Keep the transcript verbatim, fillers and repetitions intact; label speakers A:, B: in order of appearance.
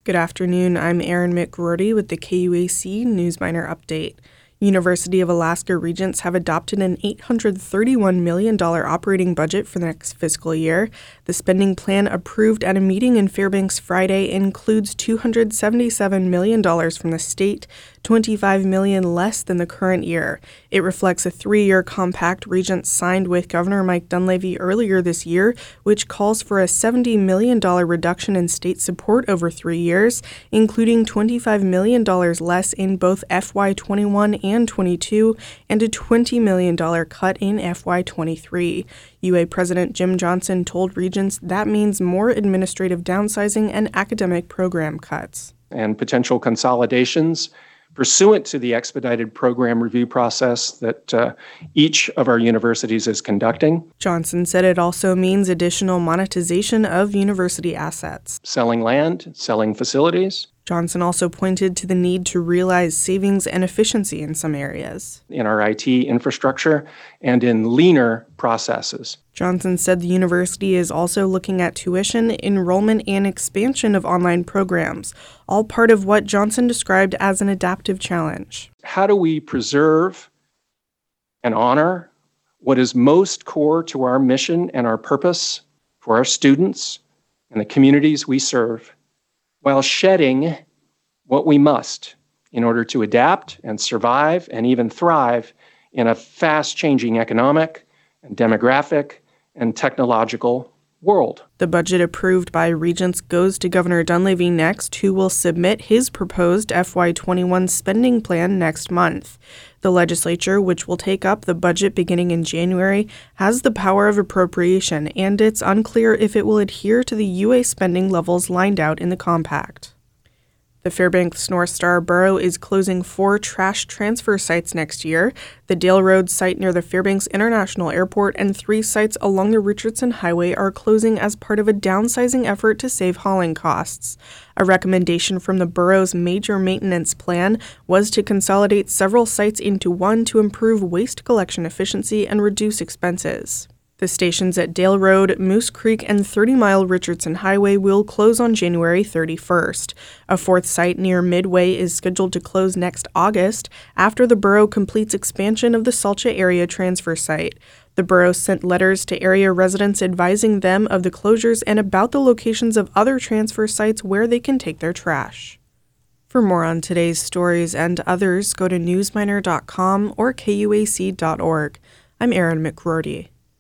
A: Good afternoon, I'm Erin McGroarty with the K U A C Newsminer Update. University of Alaska Regents have adopted an eight hundred thirty-one million dollars operating budget for the next fiscal year. The spending plan approved at a meeting in Fairbanks Friday includes two hundred seventy-seven million dollars from the state, twenty-five million dollars less than the current year. It reflects a three-year compact Regents signed with Governor Mike Dunleavy earlier this year, which calls for a seventy million dollars reduction in state support over three years, including twenty-five million dollars less in both F Y twenty-one and twenty-two, and a twenty million dollars cut in F Y twenty-three. U A President Jim Johnson told Regents that means more administrative downsizing and academic program cuts.
B: And potential consolidations pursuant to the expedited program review process that uh, each of our universities is conducting.
A: Johnson said it also means additional monetization of university assets.
B: Selling land, selling facilities.
A: Johnson also pointed to the need to realize savings and efficiency in some areas.
B: In our I T infrastructure and in leaner processes.
A: Johnson said the university is also looking at tuition, enrollment, and expansion of online programs, all part of what Johnson described as an adaptive challenge.
B: How do we preserve and honor what is most core to our mission and our purpose for our students and the communities we serve, while shedding what we must in order to adapt and survive and even thrive in a fast-changing economic and demographic and technological world.
A: The budget approved by Regents goes to Governor Dunleavy next, who will submit his proposed F Y twenty-one spending plan next month. The legislature, which will take up the budget beginning in January, has the power of appropriation, and it's unclear if it will adhere to the U A spending levels lined out in the compact. The Fairbanks North Star Borough is closing four trash transfer sites next year: the Dale Road site near the Fairbanks International Airport and three sites along the Richardson Highway are closing as part of a downsizing effort to save hauling costs. A recommendation from the borough's major maintenance plan was to consolidate several sites into one to improve waste collection efficiency and reduce expenses. The stations at Dale Road, Moose Creek, and thirty mile Richardson Highway will close on January thirty-first. A fourth site near Midway is scheduled to close next August after the borough completes expansion of the Salcha area transfer site. The borough sent letters to area residents advising them of the closures and about the locations of other transfer sites where they can take their trash. For more on today's stories and others, go to newsminer dot com or K U A C dot org. I'm Erin McGroarty.